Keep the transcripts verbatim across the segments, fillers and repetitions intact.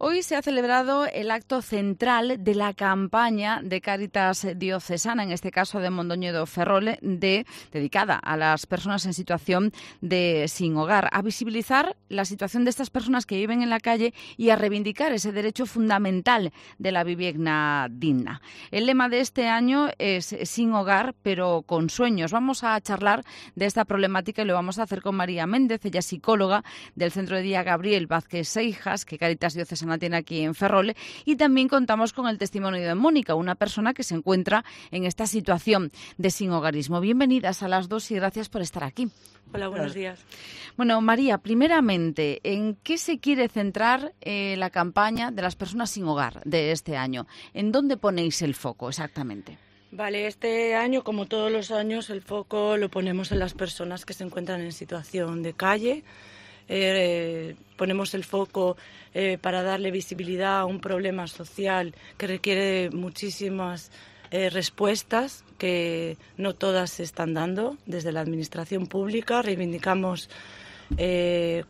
Hoy se ha celebrado el acto central de la campaña de Cáritas Diocesana, en este caso de Mondoñedo Ferrol, de, dedicada a las personas en situación de sin hogar, a visibilizar la situación de estas personas que viven en la calle y a reivindicar ese derecho fundamental de la vivienda digna. El lema de este año es sin hogar, pero con sueños. Vamos a charlar de esta problemática y lo vamos a hacer con María Méndez, ella es psicóloga del Centro de Día Gabriel Vázquez Seijas, que Cáritas Diocesana tiene aquí en Ferrol, y también contamos con el testimonio de Mónica, una persona que se encuentra en esta situación de sinhogarismo. Bienvenidas a las dos y gracias por estar aquí. Hola, buenos días. Bueno, María, primeramente, ¿en qué se quiere centrar eh, la campaña de las personas sin hogar de este año? ¿En dónde ponéis el foco exactamente? Vale, este año, como todos los años, el foco lo ponemos en las personas que se encuentran en situación de calle. Eh, ponemos el foco eh, para darle visibilidad a un problema social que requiere muchísimas eh, respuestas que no todas se están dando desde la administración pública. Reivindicamos eh,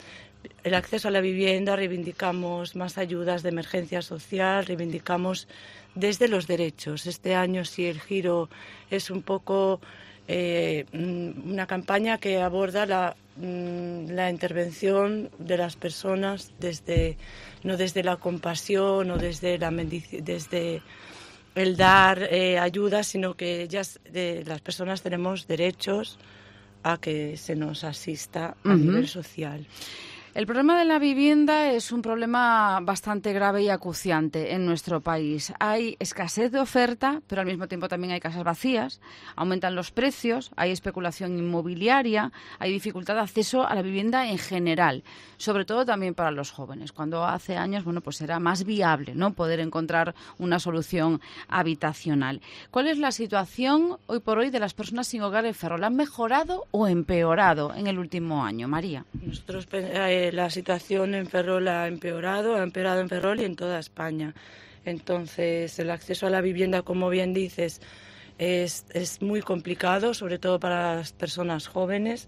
el acceso a la vivienda, reivindicamos más ayudas de emergencia social, reivindicamos desde los derechos. Este año sí el giro es un poco eh, una campaña que aborda la la intervención de las personas desde no desde la compasión o desde la desde el dar eh, ayuda, sino que ellas eh, las personas tenemos derechos a que se nos asista a uh-huh. nivel social. El problema de la vivienda es un problema bastante grave y acuciante en nuestro país. Hay escasez de oferta, pero al mismo tiempo también hay casas vacías, aumentan los precios, hay especulación inmobiliaria, hay dificultad de acceso a la vivienda en general, sobre todo también para los jóvenes. Cuando hace años, bueno, pues era más viable, ¿no?, poder encontrar una solución habitacional. ¿Cuál es la situación hoy por hoy de las personas sin hogar en Ferrol? ¿Han mejorado o empeorado en el último año, María? Nosotros eh, la situación en Ferrol ha empeorado, ha empeorado en Ferrol y en toda España. Entonces, el acceso a la vivienda, como bien dices, es, es muy complicado, sobre todo para las personas jóvenes.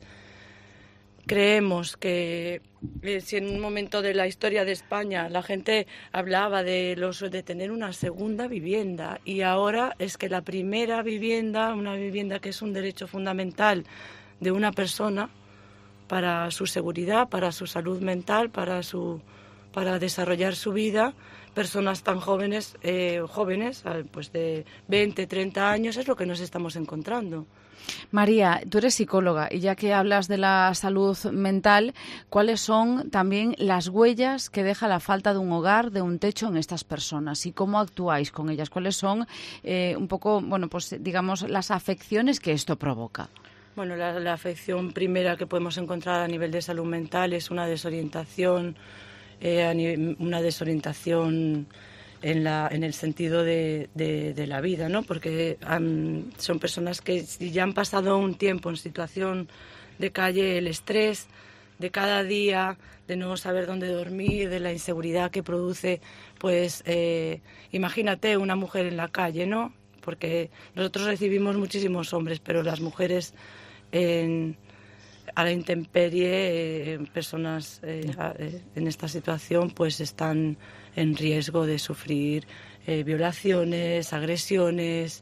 Creemos que eh, si en un momento de la historia de España la gente hablaba de, los, de tener una segunda vivienda, y ahora es que la primera vivienda, una vivienda que es un derecho fundamental de una persona, para su seguridad, para su salud mental, para su para desarrollar su vida, personas tan jóvenes, eh, jóvenes, pues de veinte, treinta años, es lo que nos estamos encontrando. María, tú eres psicóloga y ya que hablas de la salud mental, ¿cuáles son también las huellas que deja la falta de un hogar, de un techo en estas personas y cómo actuáis con ellas? ¿Cuáles son eh, un poco, bueno, pues digamos, las afecciones que esto provoca? Bueno, la, la afección primera que podemos encontrar a nivel de salud mental es una desorientación, eh, a nivel, una desorientación en, la, en el sentido de, de, de la vida, ¿no? Porque um, son personas que si ya han pasado un tiempo en situación de calle, el estrés de cada día, de no saber dónde dormir, de la inseguridad que produce, pues eh, imagínate una mujer en la calle, ¿no? Porque nosotros recibimos muchísimos hombres, pero las mujeres en, a la intemperie, eh, personas eh, a, eh, en esta situación, pues están en riesgo de sufrir eh, violaciones, agresiones,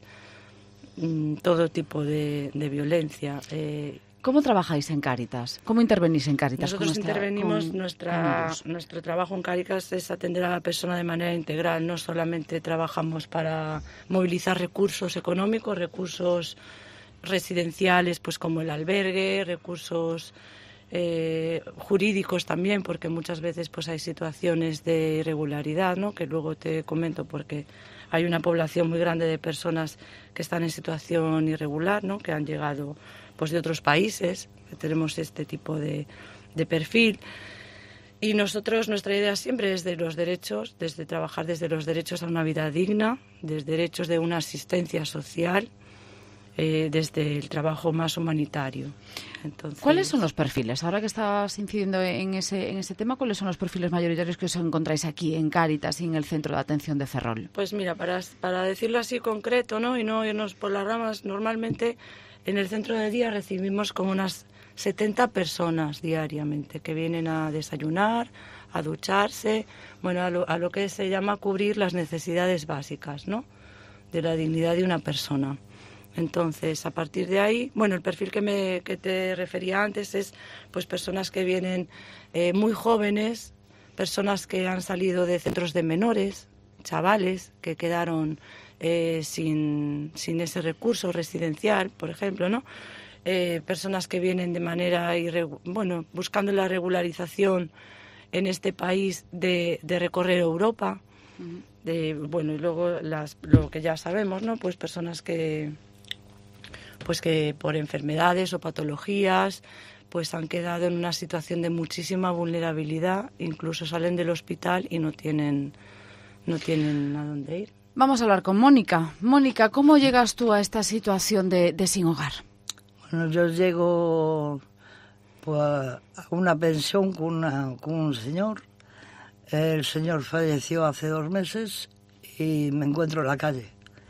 mmm, todo tipo de, de violencia. Eh, ¿Cómo trabajáis en Cáritas? ¿Cómo intervenís en Cáritas? Nosotros nuestra, intervenimos, con, nuestra, con nuestro trabajo en Cáritas es atender a la persona de manera integral. No solamente trabajamos para movilizar recursos económicos, recursos residenciales, pues como el albergue, recursos eh, jurídicos también, porque muchas veces pues hay situaciones de irregularidad, ¿no?, que luego te comento, porque hay una población muy grande de personas que están en situación irregular, ¿no?, que han llegado pues de otros países, que tenemos este tipo de, de perfil. Y nosotros, nuestra idea siempre es de los derechos, desde trabajar desde los derechos a una vida digna, desde derechos de una asistencia social, eh, desde el trabajo más humanitario. Entonces, ¿cuáles son los perfiles? Ahora que estás incidiendo en ese, en ese tema, ¿cuáles son los perfiles mayoritarios que os encontráis aquí en Cáritas y en el Centro de Atención de Ferrol? Pues mira, para, para decirlo así concreto, ¿no?, y no irnos por las ramas, normalmente en el centro de día recibimos como unas setenta personas diariamente que vienen a desayunar, a ducharse, bueno, a lo, a lo que se llama cubrir las necesidades básicas, ¿no?, de la dignidad de una persona. Entonces, a partir de ahí, bueno, el perfil que, me, que te refería antes es pues personas que vienen eh, muy jóvenes, personas que han salido de centros de menores, chavales que quedaron eh, sin, sin ese recurso residencial, por ejemplo, ¿no? Eh, personas que vienen de manera, irregu- bueno, buscando la regularización en este país de, de recorrer Europa, uh-huh. de, bueno, y luego las, lo que ya sabemos, ¿no? Pues personas que, pues que por enfermedades o patologías, pues han quedado en una situación de muchísima vulnerabilidad, incluso salen del hospital y no tienen, no tienen a dónde ir. Vamos a hablar con Mónica. Mónica, ¿cómo llegas tú a esta situación de, de sin hogar? Bueno, yo llego pues, a una pensión con, una, con un señor. El señor falleció hace dos meses y me encuentro en la calle.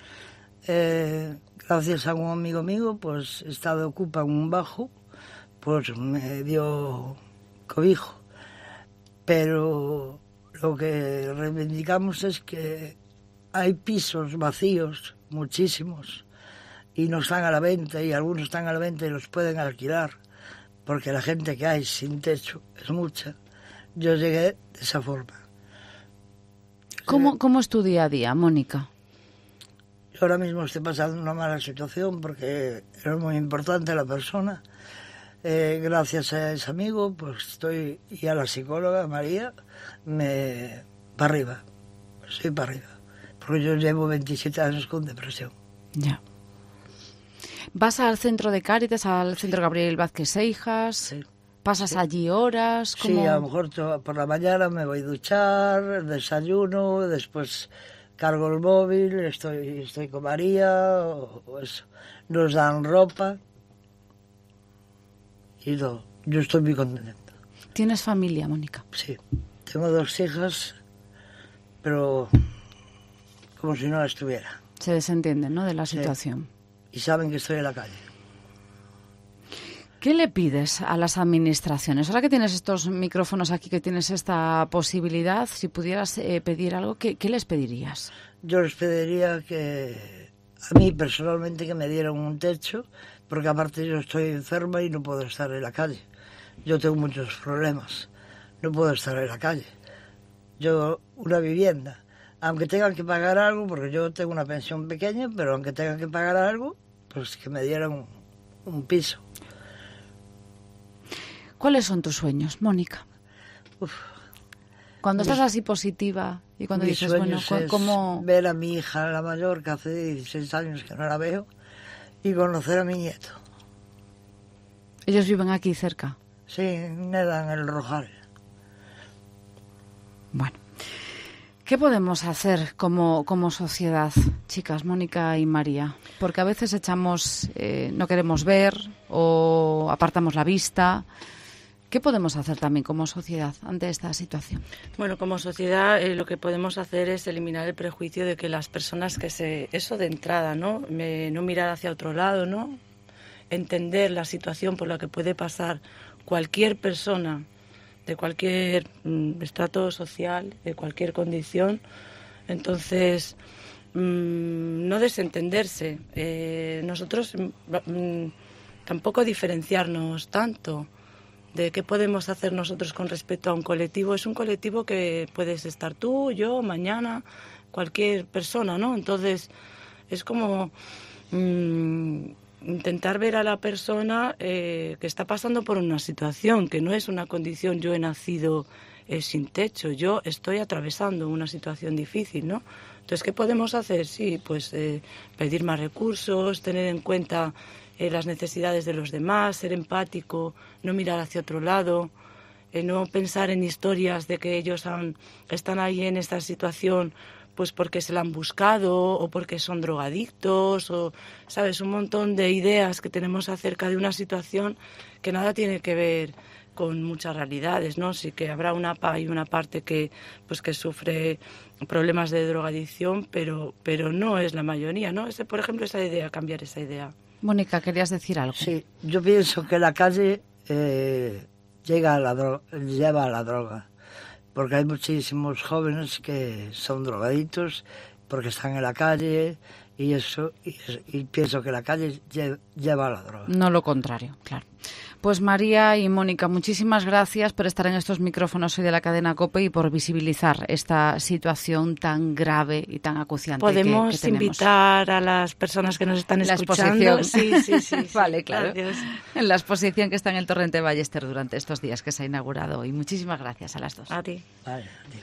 Eh, gracias a un amigo mío, pues estaba ocupa en un bajo, pues me dio cobijo. Pero lo que reivindicamos es que hay pisos vacíos, muchísimos, y no están a la venta, y algunos están a la venta y los pueden alquilar, porque la gente que hay sin techo es mucha. Yo llegué de esa forma. ¿Cómo, cómo es tu día a día, Mónica? Yo ahora mismo estoy pasando una mala situación porque es muy importante la persona. Eh, gracias a ese amigo, pues estoy, y a la psicóloga María, me para arriba, estoy para arriba, porque yo llevo veintisiete años con depresión. Ya. ¿Vas al centro de Cáritas, al centro Gabriel Vázquez Seijas? Sí. ¿Pasas sí. allí horas? ¿Cómo? Sí, a lo mejor por la mañana me voy a duchar, desayuno, después cargo el móvil, estoy, estoy con María, o, o eso. Nos dan ropa y todo. Yo estoy muy contento. ¿Tienes familia, Mónica? Sí, tengo dos hijas, pero como si no la estuviera. Se desentienden, ¿no?, de la situación. Sí. Y saben que estoy en la calle. ¿Qué le pides a las administraciones? Ahora que tienes estos micrófonos aquí, que tienes esta posibilidad, si pudieras eh, pedir algo, ¿qué, ¿qué les pedirías? Yo les pediría que, a mí personalmente, que me dieran un techo, porque aparte yo estoy enferma y no puedo estar en la calle. Yo tengo muchos problemas, no puedo estar en la calle. Yo, una vivienda, aunque tengan que pagar algo, porque yo tengo una pensión pequeña, pero aunque tengan que pagar algo, pues que me dieran un, un piso. ¿Cuáles son tus sueños, Mónica? Uf. Cuando mis, estás así positiva y cuando mis dices, bueno, es ¿cómo...? Ver a mi hija, la mayor, que hace dieciséis años que no la veo, y conocer a mi nieto. ¿Ellos viven aquí cerca? Sí, nedan en el Rojal. Bueno. ¿Qué podemos hacer como, como sociedad, chicas, Mónica y María? Porque a veces echamos, eh, no queremos ver o apartamos la vista. ¿Qué podemos hacer también como sociedad ante esta situación? Bueno, como sociedad eh, lo que podemos hacer es eliminar el prejuicio de que las personas que se... Eso de entrada, ¿no? Me, no mirar hacia otro lado, ¿no? Entender la situación por la que puede pasar cualquier persona de cualquier mm, estrato social, de cualquier condición. Entonces, mmm, no desentenderse. Eh, nosotros mmm, tampoco diferenciarnos tanto de qué podemos hacer nosotros con respecto a un colectivo. Es un colectivo que puedes estar tú, yo, mañana, cualquier persona, ¿no? Entonces, es como... Mmm, intentar ver a la persona eh, que está pasando por una situación, que no es una condición, yo he nacido eh, sin techo, yo estoy atravesando una situación difícil, ¿no? Entonces, ¿qué podemos hacer? Sí, pues eh, pedir más recursos, tener en cuenta eh, las necesidades de los demás, ser empático, no mirar hacia otro lado, eh, no pensar en historias de que ellos han, están ahí en esta situación pues porque se la han buscado o porque son drogadictos o, ¿sabes? Un montón de ideas que tenemos acerca de una situación que nada tiene que ver con muchas realidades, ¿no? Sí que habrá una hay una parte que pues que sufre problemas de drogadicción, pero pero no es la mayoría, ¿no? Ese, por ejemplo, esa idea, cambiar esa idea. Mónica, ¿querías decir algo? Sí, yo pienso que la calle eh, llega a la dro- lleva a la droga. porque hay muchísimos jóvenes que son drogaditos porque están en la calle y eso, y, y pienso que la calle lle, lleva a la droga. No lo contrario, claro. Pues María y Mónica, muchísimas gracias por estar en estos micrófonos hoy de la cadena COPE y por visibilizar esta situación tan grave y tan acuciante. Podemos que, que tenemos. Invitar a las personas que nos están la escuchando. Exposición. Sí, sí, sí. Vale, sí, claro. Gracias. En la exposición que está en el Torrente Ballester durante estos días que se ha inaugurado hoy. Muchísimas gracias a las dos. A ti. Vale, a ti.